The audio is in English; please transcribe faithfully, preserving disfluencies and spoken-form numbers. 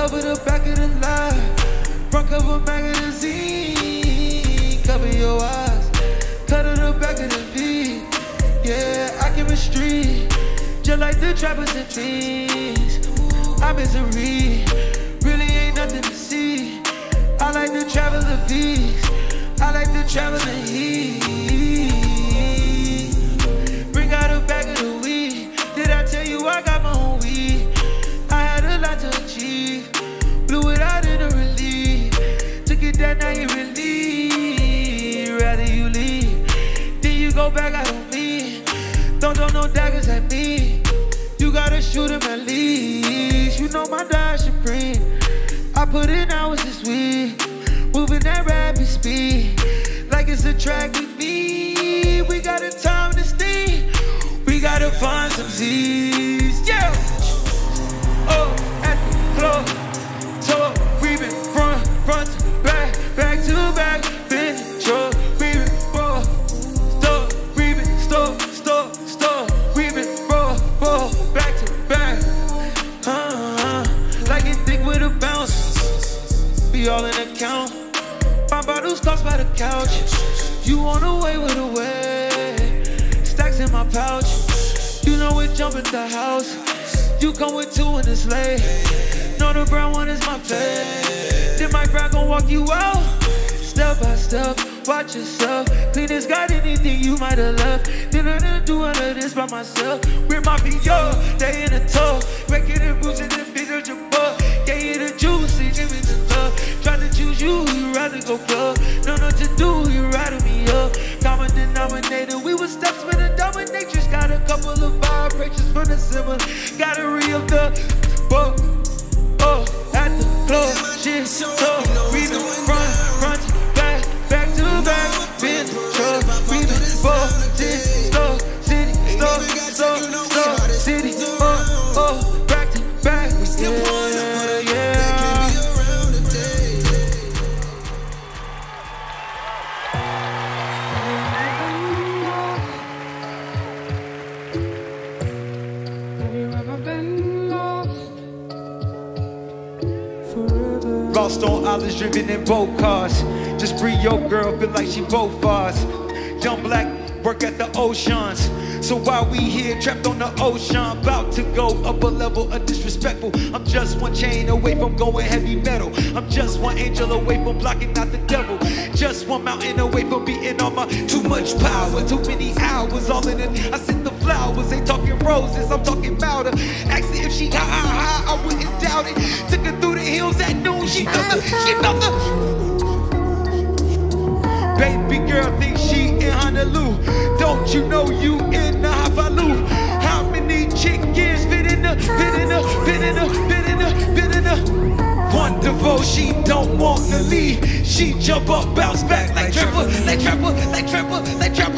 Cover the back of the line, front cover magazine. Cover your eyes, cut to the back of the V. Yeah, I can street, just like the trappers and trees. I'm misery, really ain't nothing to see. I like to travel the peace, I like to travel the heat. Bring out a bag of the weed. Did I tell you I got my own weed? I had a lot to achieve, blew it out in a relief. Took it down, now you relieve. Rather you leave, then you go back out on me. Don't throw no daggers at me. You gotta shoot him at least. You know my die supreme. I put in hours this week, moving at rapid speed, like it's a track with me. We got a time to stay. We gotta find some Z's. Yeah. Oh, at the club, talk, we been front, front to back, back to back, been truck, we been raw, stuck, we been stuck, stuck, stuck, we been raw, raw, back to back. Uh-huh. Like it thick with a bounce. Be all in the count. My bottles tossed by the couch. You on the way with a way. Stacks in my pouch. You know it jump at the house. You come with two in the sleigh. Know the brown one is my fave. Then my bride gon' walk you out. Step by step, watch yourself. Clean as got anything you might have left. Then I didn't do all of this by myself. With my P O, they in the tub. Breaking and bruising and figure your butt. Gave you the juice, and give me the love. Try to choose you, you rather go club. Know what to do, you riding me up. Common denominator, we were steps with a dominatrix. Got a couple of vibrations from the similar. Gotta re-up the book. Oh, at the club, shit, so we been front, front, back, back to back. Been truck, we been full, shit, stuff, city, stuff, stuff, stuff, city, oh, oh, back to back. Yeah, yeah. Lost on islands, driven in boat cars. Just free your girl, feel like she both ours. Young black, work at the oceans. So while we here, trapped on the ocean, about to go up a level of disrespectful. I'm just one chain away from going heavy metal. I'm just one angel away from blocking out the devil. Just one mountain away from beating on my too much power. Too many hours, all in it. I sent the flowers, ain't talking roses, I'm talking louder. Asked her if she high, high, high, I wouldn't doubt it. Took her through the hills at noon, she felt the, she felt the. Baby girl thinks she in Honolulu. Don't you know you in the Hafalu? How many chickens fit in the, fit in the, fit in the, fit in the, fit in the? Wonderful, she don't want to leave. She jump up, bounce back like trapper, like trapper, like trapper, like trapper.